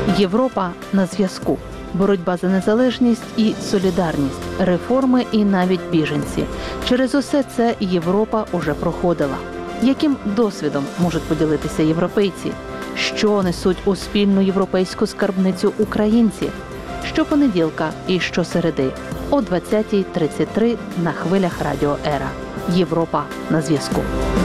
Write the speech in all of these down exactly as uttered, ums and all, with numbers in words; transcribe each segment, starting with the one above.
Європа на зв'язку. Боротьба за незалежність і солідарність, реформи і навіть біженці. Через усе це Європа уже проходила. Яким досвідом можуть поділитися європейці? Що несуть у спільну європейську скарбницю українці? Щопонеділка і щосереди о двадцятій тридцять три на хвилях Радіо Ера. Європа на зв'язку.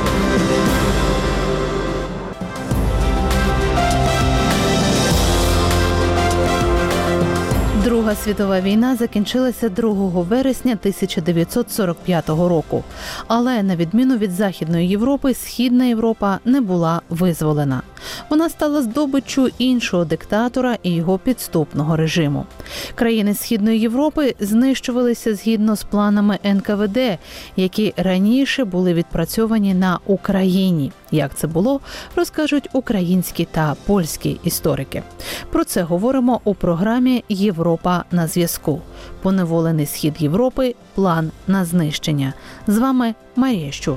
Друга світова війна закінчилася другого вересня тисяча дев'ятсот сорок п'ятого року. Але, на відміну від Західної Європи, Східна Європа не була визволена. Вона стала здобиччю іншого диктатора і його підступного режиму. Країни Східної Європи знищувалися згідно з планами ен ка ве де, які раніше були відпрацьовані на Україні. Як це було, розкажуть українські та польські історики. Про це говоримо у програмі «Європа на зв'язку». Поневолений Схід Європи. План на знищення. З вами Марія Щур.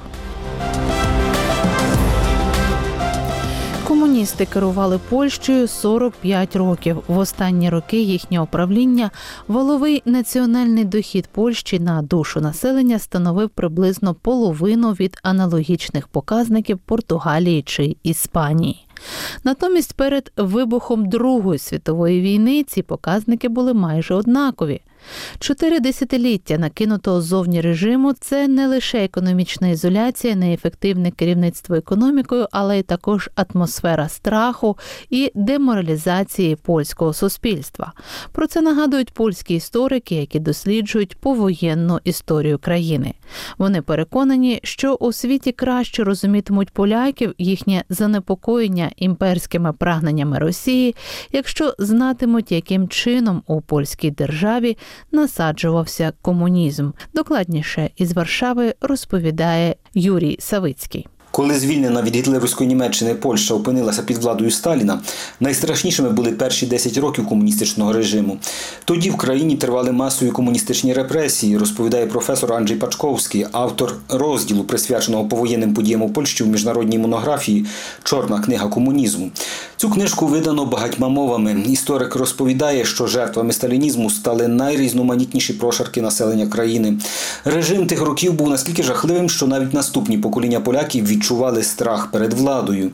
Комуністи керували Польщею сорок п'ять років. В останні роки їхнього правління валовий національний дохід Польщі на душу населення становив приблизно половину від аналогічних показників Португалії чи Іспанії. Натомість перед вибухом Другої світової війни ці показники були майже однакові. Чотири десятиліття накинутого ззовні режиму – це не лише економічна ізоляція, неефективне керівництво економікою, але й також атмосфера страху і деморалізації польського суспільства. Про це нагадують польські історики, які досліджують повоєнну історію країни. Вони переконані, що у світі краще розумітимуть поляків, їхнє занепокоєння імперськими прагненнями Росії, якщо знатимуть, яким чином у польській державі насаджувався комунізм. Докладніше із Варшави розповідає Юрій Савицький. Коли звільнена від гітлерівської Німеччини Польща опинилася під владою Сталіна, найстрашнішими були перші десять років комуністичного режиму. Тоді в країні тривали масові комуністичні репресії, розповідає професор Анджей Пачковський, автор розділу, присвяченого повоєнним подіям у Польщі в міжнародній монографії «Чорна книга комунізму». Цю книжку видано багатьма мовами. Історик розповідає, що жертвами сталінізму стали найрізноманітніші прошарки населення країни. Режим тих років був наскільки жахливим, що навіть наступні покоління поляків відчували страх перед владою.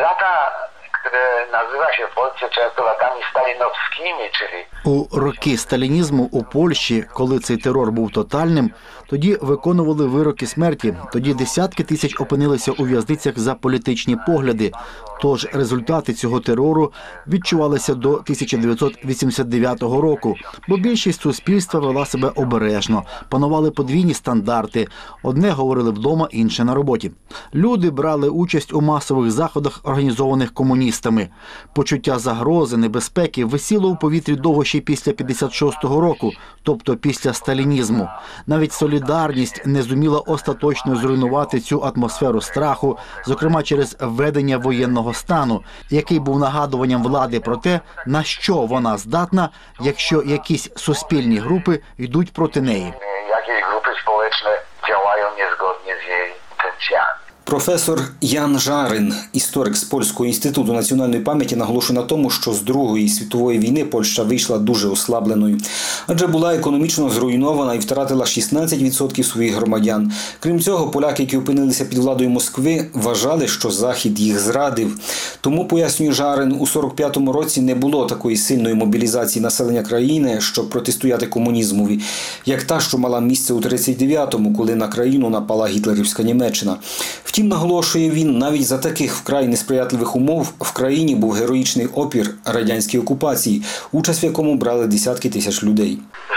У роки сталінізму у Польщі, коли цей терор був тотальним, тоді виконували вироки смерті, тоді десятки тисяч опинилися у в'язницях за політичні погляди. Тож результати цього терору відчувалися до тисяча дев'ятсот вісімдесят дев'ятого року, бо більшість суспільства вела себе обережно, панували подвійні стандарти. Одне говорили вдома, інше на роботі. Люди брали участь у масових заходах, організованих комуністами. Почуття загрози, небезпеки висіло у повітрі довго ще й після п'ятдесят шостого року, тобто після сталінізму. Навіть солідарність не зуміла остаточно зруйнувати цю атмосферу страху, зокрема через введення воєнного стану, який був нагадуванням влади про те, на що вона здатна, якщо якісь суспільні групи йдуть проти неї. Які групи сполечні діяють незгодні з її інтенціями. Професор Ян Жарин, історик з Польського інституту національної пам'яті, наголошує на тому, що з Другої світової війни Польща вийшла дуже ослабленою, адже була економічно зруйнована і втратила шістнадцять відсотків своїх громадян. Крім цього, поляки, які опинилися під владою Москви, вважали, що Захід їх зрадив. Тому, пояснює Жарин, у сорок п'ятому році не було такої сильної мобілізації населення країни, щоб протистояти комунізмові, як та, що мала місце у тридцять дев'ятому, коли на країну напала гітлерівська Німеччина. Втім, наголошує він, навіть за таких вкрай несприятливих умов в країні був героїчний опір радянській окупації, участь в якому брали десятки тисяч людей.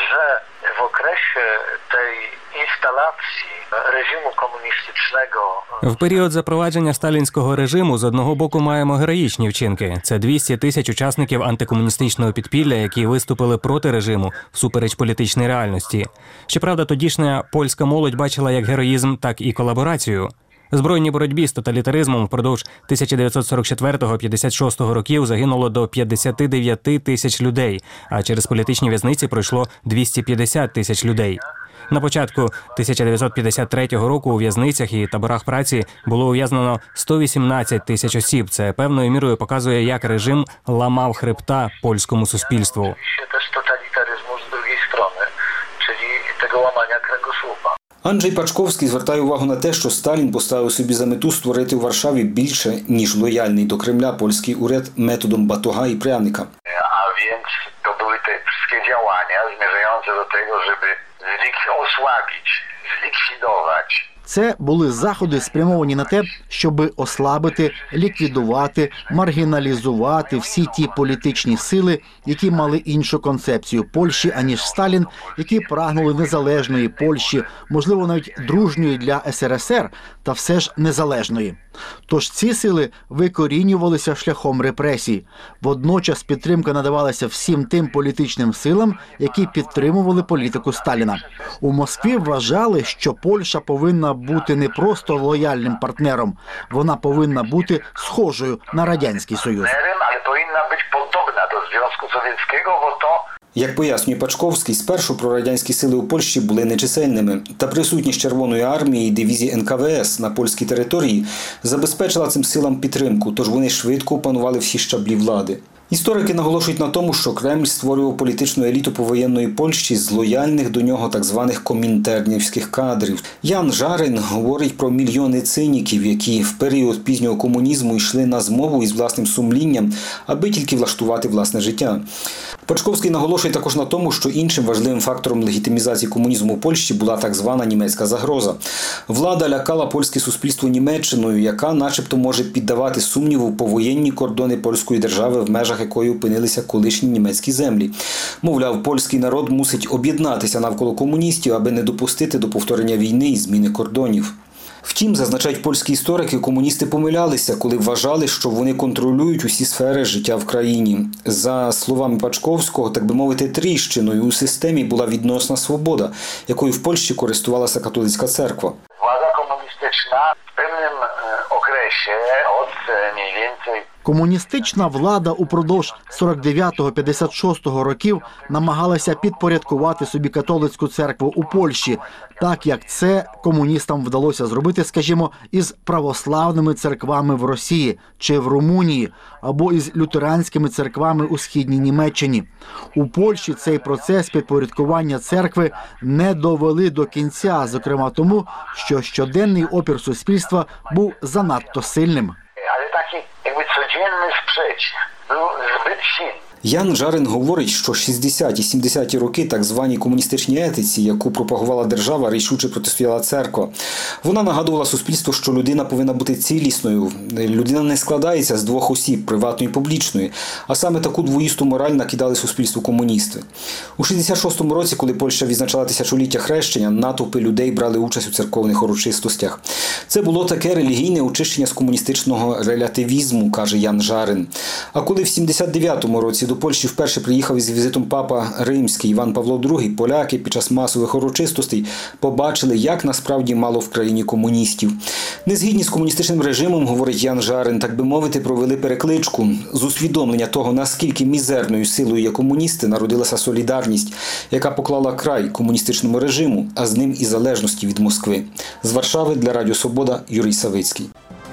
Що в окресі тієї інсталяції режиму комуністичного... В період запровадження сталінського режиму з одного боку маємо героїчні вчинки. Це двісті тисяч учасників антикомуністичного підпілля, які виступили проти режиму всупереч політичній реальності. Щоправда, тодішня польська молодь бачила як героїзм, так і колаборацію. Збройній боротьбі з тоталітаризмом впродовж тисяча дев'ятсот сорок четвертого - п'ятдесят шостого років загинуло до п'ятдесят дев'ять тисяч людей, а через політичні в'язниці пройшло двісті п'ятдесят тисяч людей. На початку тисяча дев'ятсот п'ятдесят третього року у в'язницях і таборах праці було ув'язнено сто вісімнадцять тисяч осіб. Це певною мірою показує, як режим ламав хребта польському суспільству. Się też totalitaryzmu z drugiej strony, czyli tego łamania kręgosłupa. Анджей Пачковський звертає увагу на те, що Сталін поставив собі за мету створити у Варшаві більше, ніж лояльний до Кремля польський уряд методом батога і пряника. A więc to były te wszystkie działania zmierzające do tego, żeby zlik- osłabić, zlikwidować Це були заходи, спрямовані на те, щоб ослабити, ліквідувати, маргіналізувати всі ті політичні сили, які мали іншу концепцію Польщі, аніж Сталін, які прагнули незалежної Польщі, можливо, навіть дружньої для ес ер ес ер, та все ж незалежної. Тож ці сили викорінювалися шляхом репресій. Водночас підтримка надавалася всім тим політичним силам, які підтримували політику Сталіна. У Москві вважали, що Польща повинна бути не просто лояльним партнером, вона повинна бути схожою на Радянський Союз. partnerem, ale powinna być podobna do Związku Sowieckiego, bo to Як пояснює Пачковський, спершу прорадянські сили у Польщі були нечисельними, та присутність Червоної армії і дивізії ен ка ве ес на польській території забезпечила цим силам підтримку, тож вони швидко опанували всі щаблі влади. Історики наголошують на тому, що Кремль створював політичну еліту повоєнної Польщі з лояльних до нього так званих комінтернівських кадрів. Ян Жарин говорить про мільйони циніків, які в період пізнього комунізму йшли на змову із власним сумлінням, аби тільки влаштувати власне життя. Пачковський наголошує також на тому, що іншим важливим фактором легітимізації комунізму у Польщі була так звана німецька загроза. Влада лякала польське суспільство Німеччиною, яка начебто може піддавати сумніву повоєнні кордони польської держави, в межах якої опинилися колишні німецькі землі. Мовляв, польський народ мусить об'єднатися навколо комуністів, аби не допустити до повторення війни і зміни кордонів. Втім, зазначають польські історики, комуністи помилялися, коли вважали, що вони контролюють усі сфери життя в країні. За словами Пачковського, так би мовити, тріщиною у системі була відносна свобода, якою в Польщі користувалася католицька церква. władza komunistyczna w pewnym e, okresie od e, mniej więcej Комуністична влада упродовж сорок дев'ятого - п'ятдесят шостого років намагалася підпорядкувати собі католицьку церкву у Польщі, так як це комуністам вдалося зробити, скажімо, із православними церквами в Росії чи в Румунії, або із лютеранськими церквами у східній Німеччині. У Польщі цей процес підпорядкування церкви не довели до кінця, зокрема тому, що щоденний опір суспільства був занадто сильним. ale taki jakby codzienny sprzeciw był zbyt silny. Ян Жарин говорить, що шістдесяті - сімдесяті роки так званій комуністичній етиці, яку пропагувала держава, рішуче протистояла церква. Вона нагадувала суспільству, що людина повинна бути цілісною. Людина не складається з двох осіб, приватної і публічної. А саме таку двоїсту мораль накидали суспільству комуністи. У шістдесят шостому році, коли Польща відзначала тисячоліття хрещення, натовпи людей брали участь у церковних урочистостях. Це було таке релігійне очищення з комуністичного релятивізму, каже Ян Жарин. А коли в сімдесят дев'ятому році до Польщі вперше приїхав із візитом папа Римський Іван Павло другий, поляки під час масових урочистостей побачили, як насправді мало в країні комуністів. Незгідні з комуністичним режимом, говорить Ян Жарин, так би мовити, провели перекличку. З усвідомлення того, наскільки мізерною силою є комуністи, народилася солідарність, яка поклала край комуністичному режиму, а з ним і залежності від Москви. З Варшави для Радіо Свобода Юрій Савицький.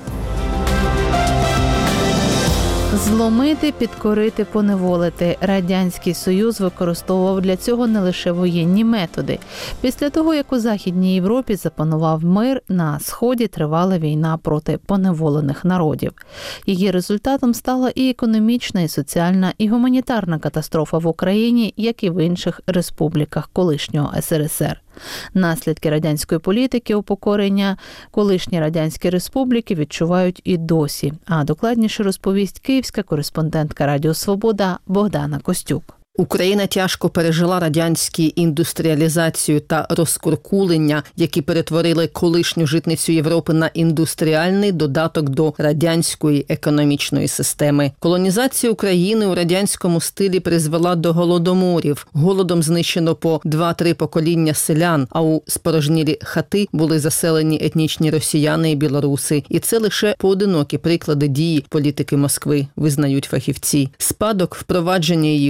Зломити, підкорити, поневолити. Радянський Союз використовував для цього не лише воєнні методи. Після того, як у Західній Європі запанував мир, на Сході тривала війна проти поневолених народів. Її результатом стала і економічна, і соціальна, і гуманітарна катастрофа в Україні, як і в інших республіках колишнього ес ер ес ер. Наслідки радянської політики упокорення колишні радянські республіки відчувають і досі. А докладніше розповість київська кореспондентка Радіо Свобода Богдана Костюк. Україна тяжко пережила радянську індустріалізацію та розкуркулення, які перетворили колишню житницю Європи на індустріальний додаток до радянської економічної системи. Колонізація України у радянському стилі призвела до голодоморів. Голодом знищено по два-три покоління селян, а у спорожнілі хати були заселені етнічні росіяни і білоруси. І це лише поодинокі приклади дії політики Москви, визнають фахівці. Спадок впровадження її коштував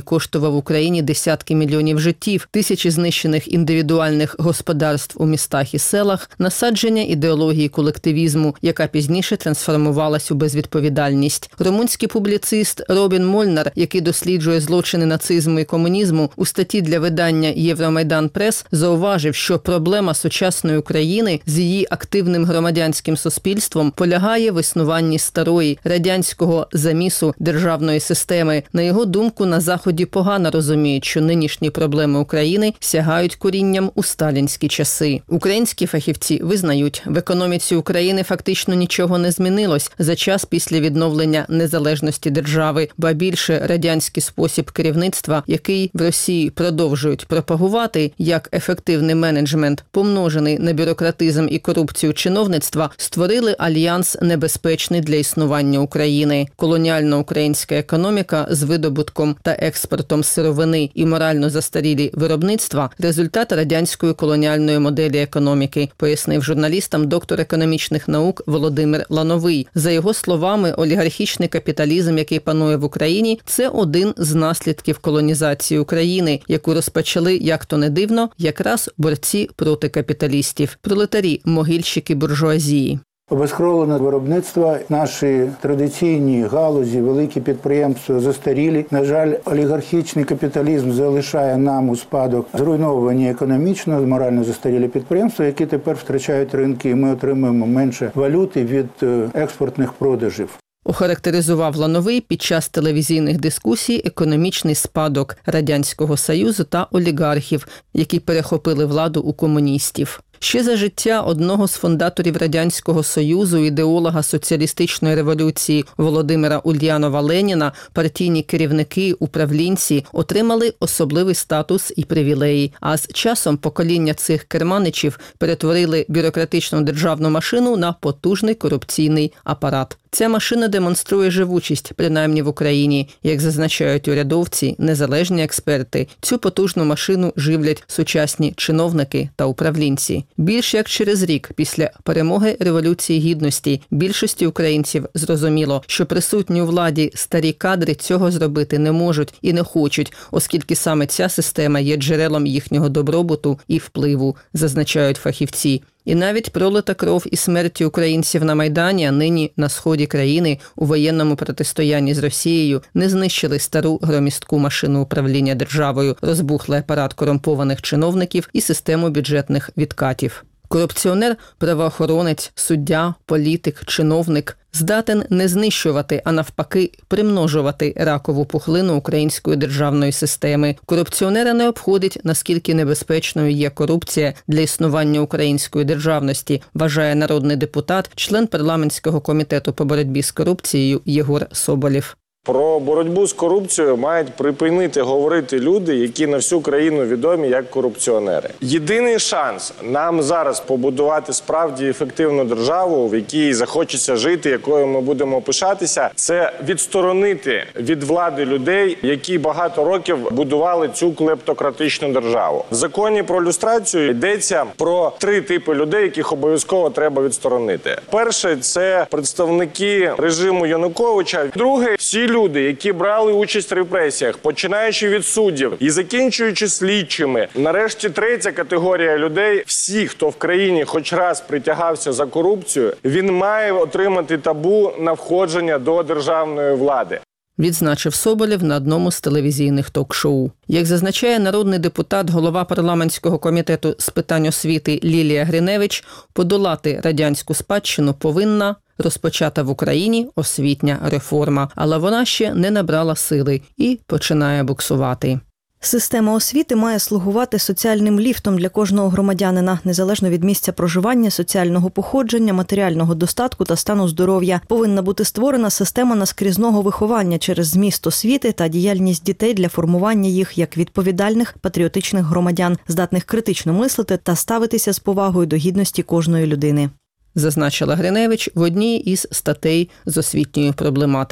в Україні десятки мільйонів життів, тисячі знищених індивідуальних господарств у містах і селах, насадження ідеології колективізму, яка пізніше трансформувалась у безвідповідальність. Румунський публіцист Робін Мольнар, який досліджує злочини нацизму і комунізму, у статті для видання «Євромайдан Прес» зауважив, що проблема сучасної України з її активним громадянським суспільством полягає в існуванні старої радянського замісу державної системи. На його думку, на Заході погано розуміють, що нинішні проблеми України сягають корінням у сталінські часи. Українські фахівці визнають, в економіці України фактично нічого не змінилось за час після відновлення незалежності держави, ба більше радянський спосіб керівництва, який в Росії продовжують пропагувати як ефективний менеджмент, помножений на бюрократизм і корупцію чиновництва, створили альянс небезпечний для існування України. Колоніально-українська економіка з видобутком та експортом сировини і морально застарілі виробництва – результат радянської колоніальної моделі економіки, пояснив журналістам доктор економічних наук Володимир Лановий. За його словами, олігархічний капіталізм, який панує в Україні, це один з наслідків колонізації України, яку розпочали, як то не дивно, якраз борці проти капіталістів, пролетарі, могильщики буржуазії. Обезкровлене виробництво, наші традиційні галузі, великі підприємства застарілі. На жаль, олігархічний капіталізм залишає нам у спадок зруйновані економічно, морально застарілі підприємства, які тепер втрачають ринки, і ми отримуємо менше валюти від експортних продажів. Охарактеризував Лановий під час телевізійних дискусій економічний спадок Радянського Союзу та олігархів, які перехопили владу у комуністів. Ще за життя одного з фундаторів Радянського Союзу, ідеолога соціалістичної революції Володимира Ульянова Леніна, партійні керівники, управлінці отримали особливий статус і привілеї. А з часом покоління цих керманичів перетворили бюрократичну державну машину на потужний корупційний апарат. Ця машина демонструє живучість, принаймні в Україні. Як зазначають урядовці, незалежні експерти, цю потужну машину живлять сучасні чиновники та управлінці. Більш як через рік після перемоги Революції Гідності більшості українців зрозуміло, що присутні у владі старі кадри цього зробити не можуть і не хочуть, оскільки саме ця система є джерелом їхнього добробуту і впливу, зазначають фахівці. І навіть пролита кров і смерті українців на Майдані, а нині на сході країни у воєнному протистоянні з Росією не знищили стару громістку машину управління державою, розбухлий апарат корумпованих чиновників і систему бюджетних відкатів. Корупціонер, правоохоронець, суддя, політик, чиновник здатен не знищувати, а навпаки примножувати ракову пухлину української державної системи. Корупціонера не обходить, наскільки небезпечною є корупція для існування української державності, вважає народний депутат, член парламентського комітету по боротьбі з корупцією Єгор Соболєв. Про боротьбу з корупцією мають припинити говорити люди, які на всю країну відомі як корупціонери. Єдиний шанс нам зараз побудувати справді ефективну державу, в якій захочеться жити, якою ми будемо пишатися, це відсторонити від влади людей, які багато років будували цю клептократичну державу. В законі про люстрацію йдеться про три типи людей, яких обов'язково треба відсторонити. Перше – це представники режиму Януковича. Друге – всі люди, які брали участь в репресіях, починаючи від суддів і закінчуючи слідчими. Нарешті третя категорія людей, всі, хто в країні хоч раз притягався за корупцію, він має отримати табу на входження до державної влади. Відзначив Соболєв на одному з телевізійних ток-шоу. Як зазначає народний депутат, голова парламентського комітету з питань освіти Лілія Гриневич, подолати радянську спадщину повинна розпочата в Україні освітня реформа, але вона ще не набрала сили і починає буксувати. Система освіти має слугувати соціальним ліфтом для кожного громадянина, незалежно від місця проживання, соціального походження, матеріального достатку та стану здоров'я. Повинна бути створена система наскрізного виховання через зміст освіти та діяльність дітей для формування їх як відповідальних, патріотичних громадян, здатних критично мислити та ставитися з повагою до гідності кожної людини. Зазначила Гриневич в одній із статей з освітньої проблематики.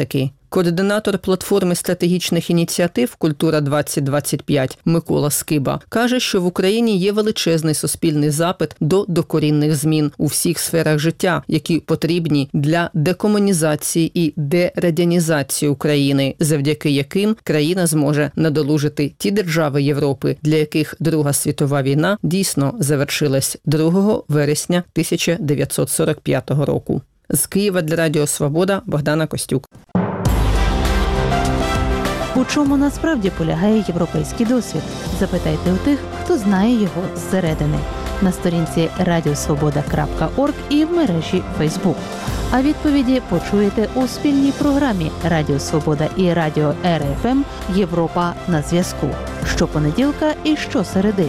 Координатор платформи стратегічних ініціатив «Культура двадцять двадцять п'ять» Микола Скиба каже, що в Україні є величезний суспільний запит до докорінних змін у всіх сферах життя, які потрібні для декомунізації і дерадянізації України, завдяки яким країна зможе надолужити ті держави Європи, для яких Друга світова війна дійсно завершилась другого вересня тисяча дев'ятсот сорок п'ятого року. З Києва для Радіо Свобода Богдана Костюк. У чому насправді полягає європейський досвід? Запитайте у тих, хто знає його зсередини. На сторінці радіосвобода крапка орг і в мережі Фейсбук. А відповіді почуєте у спільній програмі Радіо Свобода і Радіо Ер Еф Ем «Європа на зв'язку». Щопонеділка і щосереди.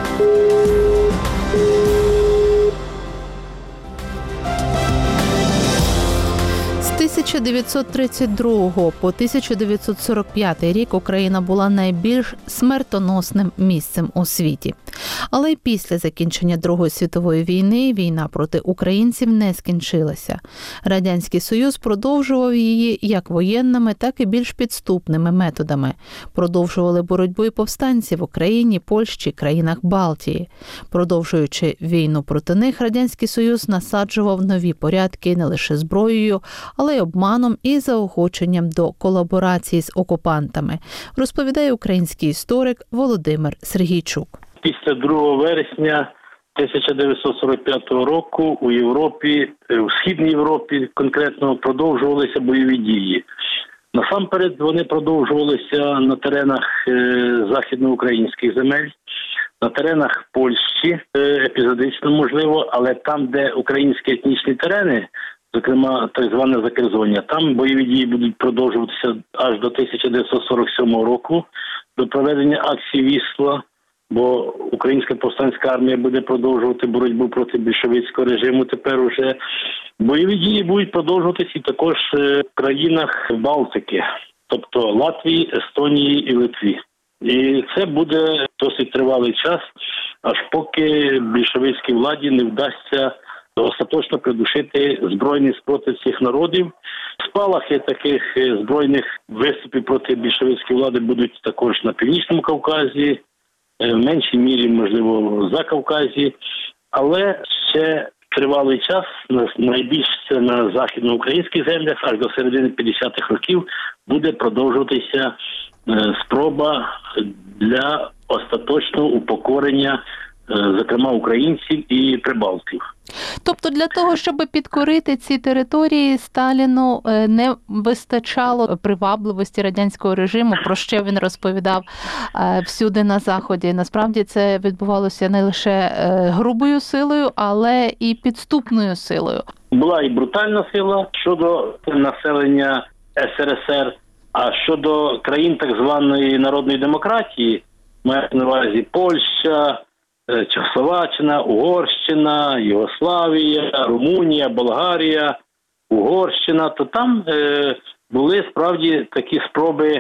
З тисяча дев'ятсот тридцять другого по тисяча дев'ятсот сорок п'ятий рік Україна була найбільш смертоносним місцем у світі. Але й після закінчення Другої світової війни війна проти українців не скінчилася. Радянський Союз продовжував її як воєнними, так і більш підступними методами. Продовжували боротьбу і повстанці в Україні, Польщі, країнах Балтії. Продовжуючи війну проти них, Радянський Союз насаджував нові порядки не лише зброєю, але й обманом і заохоченням до колаборації з окупантами, розповідає український історик Володимир Сергійчук. Після другого вересня тисяча дев'ятсот сорок п'ятого року у Європі, в Східній Європі конкретно продовжувалися бойові дії. Насамперед вони продовжувалися на теренах західноукраїнських земель, на теренах Польщі, епізодично можливо, але там, де українські етнічні терени, зокрема так зване Закерзоння, там бойові дії будуть продовжуватися аж до тисяча дев'ятсот сорок сьомого року, до проведення акції Вісла, бо Українська повстанська армія буде продовжувати боротьбу проти більшовицького режиму тепер уже. Бойові дії будуть продовжуватися і також в країнах Балтики, тобто Латвії, Естонії і Литві. І це буде досить тривалий час, аж поки більшовицькій владі не вдасться остаточно придушити збройний спротив цих народів. Спалахи таких збройних виступів проти більшовицької влади будуть також на Північному Кавказі, в меншій мірі, можливо, в Закавказі, але ще тривалий час, найбільше на західноукраїнських землях, аж до середини п'ятдесятих років, буде продовжуватися спроба для остаточного упокорення, зокрема, українців і прибалтів. Тобто для того, щоб підкорити ці території, Сталіну не вистачало привабливості радянського режиму, про що він розповідав всюди на Заході. Насправді це відбувалося не лише грубою силою, але і підступною силою. Була і брутальна сила щодо населення ес ер ес ер, а щодо країн так званої народної демократії, маю на увазі Польща, Чехословаччина, Угорщина, Югославія, Румунія, Болгарія, Угорщина, то там е, були справді такі спроби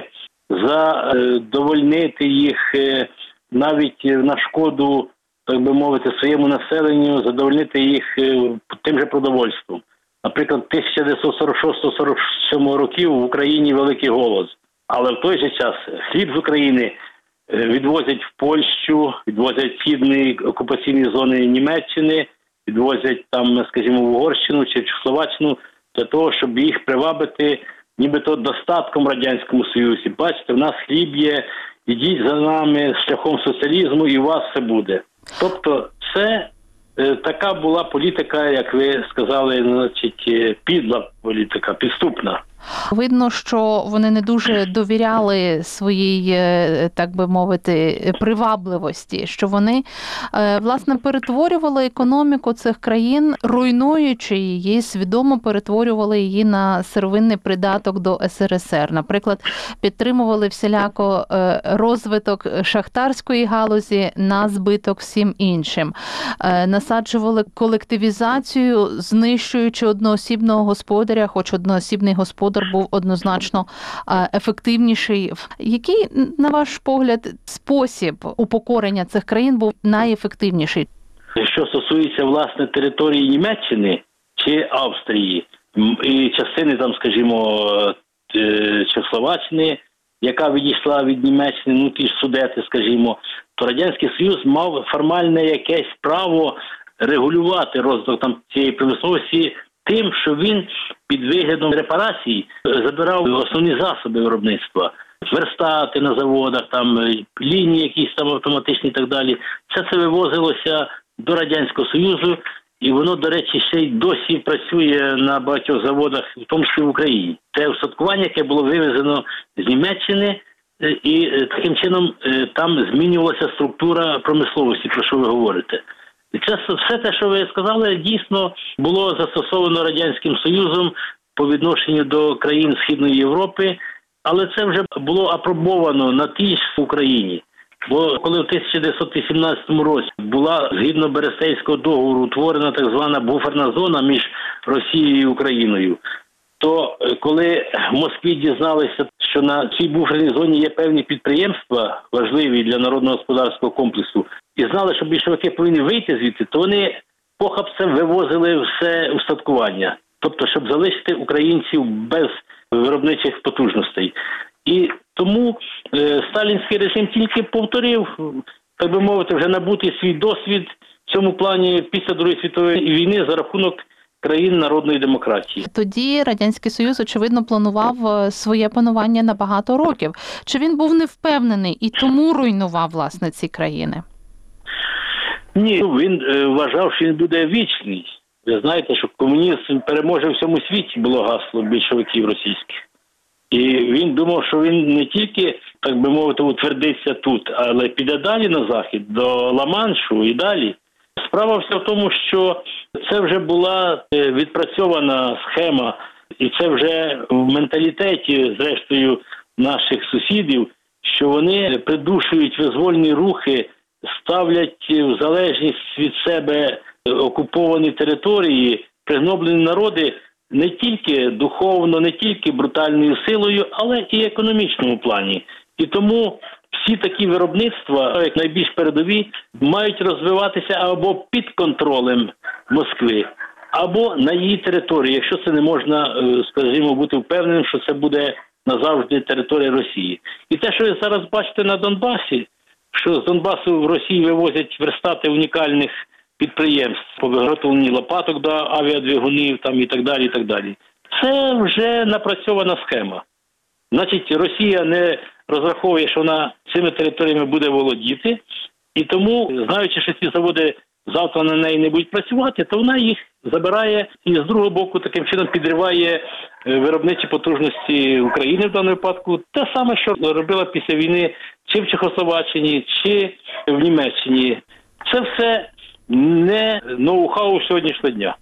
задовольнити їх е, навіть на шкоду, так би мовити, своєму населенню, задовольнити їх е, тим же продовольством. Наприклад, тисяча дев'ятсот сорок шостого - сорок сьомого років в Україні великий голод, але в той же час хліб з України відвозять в Польщу, відвозять в східні окупаційні зони Німеччини, відвозять там, скажімо, в Угорщину чи в Чехословаччину, для того, щоб їх привабити нібито достатком в Радянському Союзі. Бачите, в нас хліб є, ідіть за нами шляхом соціалізму і у вас все буде. Тобто це е, така була політика, як ви сказали, значить, підла політика, підступна. Видно, що вони не дуже довіряли своїй, так би мовити, привабливості, що вони, власне, перетворювали економіку цих країн, руйнуючи її, свідомо перетворювали її на сировинний придаток до ес ер ес ер. Наприклад, підтримували всіляко розвиток шахтарської галузі на збиток всім іншим. Насаджували колективізацію, знищуючи одноосібного господаря, хоч одноосібний господар був однозначно ефективніший. Який, на ваш погляд, спосіб упокорення цих країн був найефективніший? Що стосується, власне, території Німеччини чи Австрії, і частини, там, скажімо, е, Чехословаччини, яка відійшла від Німеччини, ну ті ж Судети, скажімо, то Радянський Союз мав формальне якесь право регулювати розвиток там цієї промисловості тим, що він під виглядом репарацій забирав основні засоби виробництва. Верстати на заводах, там лінії якісь там автоматичні і так далі. Все це вивозилося до Радянського Союзу, і воно, до речі, ще й досі працює на багатьох заводах, в тому числі в Україні. Це устаткування, яке було вивезено з Німеччини, і таким чином там змінювалася структура промисловості, про що ви говорите. І це все те, що ви сказали, дійсно було застосовано Радянським Союзом по відношенню до країн Східної Європи, але це вже було апробовано на тій ж Україні. Бо коли в тисяча дев'ятсот вісімнадцятому році була, згідно Берестейського договору, утворена так звана буферна зона між Росією і Україною, то коли в Москві дізналися, що на цій буферній зоні є певні підприємства, важливі для народного господарського комплексу, і знали, що більшовики повинні вийти звідти, то вони похапцем вивозили все устаткування. Тобто, щоб залишити українців без виробничих потужностей. І тому е, сталінський режим тільки повторив, так би мовити, вже набутий свій досвід в цьому плані після Другої світової війни за рахунок країн народної демократії. Тоді Радянський Союз, очевидно, планував своє панування на багато років. Чи він був невпевнений і тому руйнував, власне, ці країни? Ні, він е, вважав, що він буде вічний. Ви знаєте, що комунізм переможе в всьому світі, було гасло більшовиків російських. І він думав, що він не тільки, так би мовити, утвердиться тут, але піде далі на захід, до Ла-Маншу і далі. Справа вся в тому, що це вже була відпрацьована схема, і це вже в менталітеті, зрештою, наших сусідів, що вони придушують визвольні рухи, ставлять в залежність від себе окуповані території, пригноблені народи не тільки духовно, не тільки брутальною силою, але і в економічному плані. І тому всі такі виробництва, як найбільш передові, мають розвиватися або під контролем Москви, або на її території, якщо це не можна, скажімо, бути впевненим, що це буде назавжди територія Росії. І те, що ви зараз бачите на Донбасі, що з Донбасу в Росії вивозять верстати унікальних підприємств по виготовленню лопаток до авіадвигунів там, і так далі, і так далі. Це вже напрацьована схема. Значить, Росія не розраховує, що вона цими територіями буде володіти, і тому, знаючи, що ці заводи завтра на неї не будуть працювати, то вона їх забирає і з другого боку таким чином підриває виробничі потужності України в даному випадку. Те саме, що робила після війни чи в Чехословаччині, чи в Німеччині. Це все не ноу-хау сьогоднішнього дня.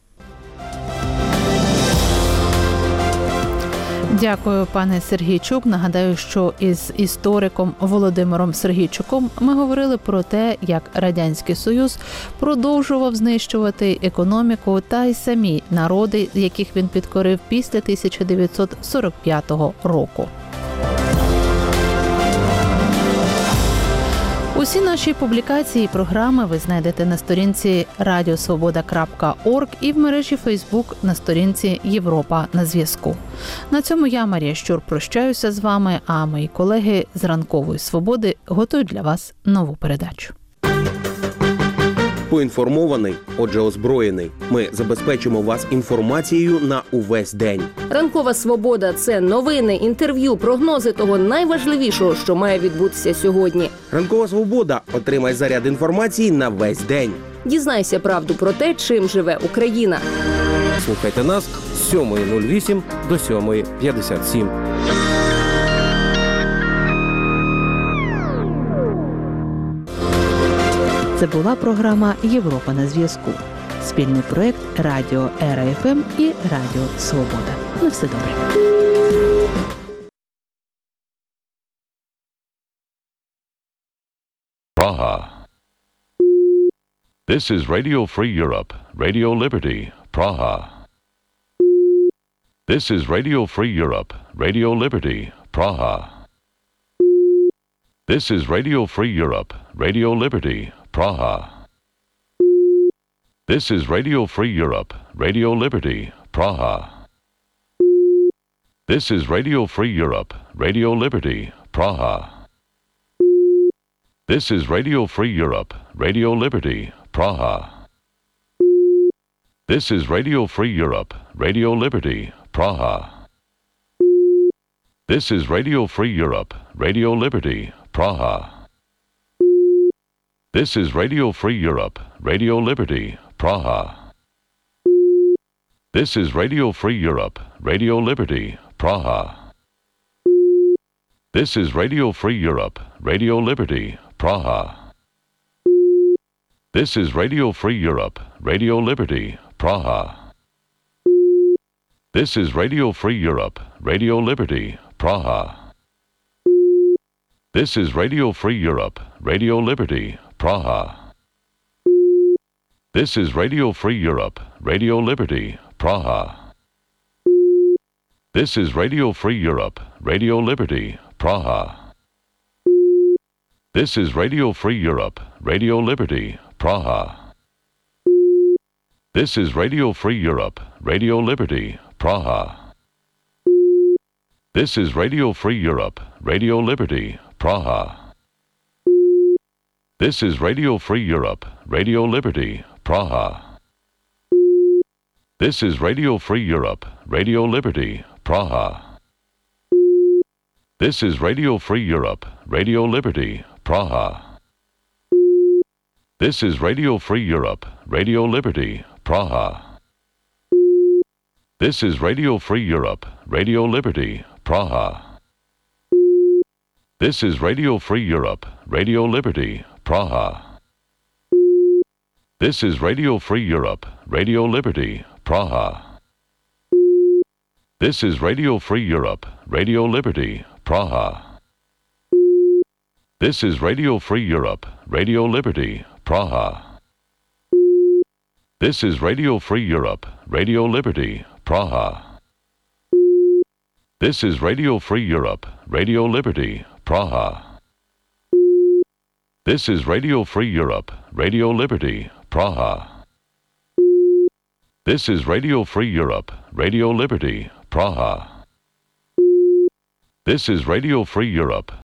Дякую, пане Сергійчук. Нагадаю, що із істориком Володимиром Сергійчуком ми говорили про те, як Радянський Союз продовжував знищувати економіку та й самі народи, яких він підкорив після тисяча дев'ятсот сорок п'ятого року. Усі наші публікації і програми ви знайдете на сторінці радіосвобода крапка орг і в мережі Фейсбук на сторінці Європа на зв'язку. На цьому я, Марія Щур, прощаюся з вами, а мої колеги з Ранкової Свободи готують для вас нову передачу. Поінформований, отже озброєний. Ми забезпечимо вас інформацією на увесь день. Ранкова Свобода – це новини, інтерв'ю, прогнози того найважливішого, що має відбутися сьогодні. Ранкова Свобода – отримай заряд інформації на весь день. Дізнайся правду про те, чим живе Україна. Слухайте нас з сьомої нуль вісім до сьомої п'ятдесят сім. Це була програма «Європа на зв'язку». Спільний проєкт Радіо Ера Еф Ем і Радіо Свобода. На все добре. Praha. This is Radio Free Europe, Radio Liberty, Praha. This is Radio Free Europe, Radio Liberty, Praha. This is Radio Free Europe, Radio Liberty, Praha. This is Radio Free Europe, Radio Liberty, Praha. This is Radio Free Europe, Radio Liberty, Praha. This is Radio Free Europe, Radio Liberty, Praha. This is Radio Free Europe, Radio Liberty, Praha. This is Radio Free Europe, Radio Liberty, Praha. This is Radio Free Europe, Radio Liberty, Praha. This is Radio Free Europe, Radio Liberty, Praha. This is Radio Free Europe, Radio Liberty, Praha. This is Radio Free Europe, Radio Liberty, Praha. This is Radio Free Europe, Radio Liberty, Praha. This is Radio Free Europe, Radio Liberty, Praha. This is Radio Free Europe, Radio Liberty, Praha. This is Radio Free Europe, Radio Liberty, Praha. This is Radio Free Europe, Radio Liberty, Praha. This is Radio Free Europe, Radio Liberty, Praha. This is Radio Free Europe, Radio Liberty, Praha. This is Radio Free Europe, Radio Liberty, Praha. This is Radio Free Europe, Radio Liberty, Praha. This is Radio Free Europe, Radio Liberty, Praha. This is Radio Free Europe, Radio Liberty, Praha. This is Radio Free Europe, Radio Liberty, Praha. This is Radio Free Europe, Radio Liberty, Praha. This is Radio Free Europe, Radio Liberty, Praha. This is Radio Free Europe, Radio Liberty, Praha. This is Radio Free Europe, Radio Liberty, Praha. This is Radio Free Europe, Radio Liberty, Praha. This is Radio Free Europe, Radio Liberty, Praha. This is Radio Free Europe, Radio Liberty, Praha. This is Radio Free Europe, Radio Liberty, Praha. This is Radio Free Europe,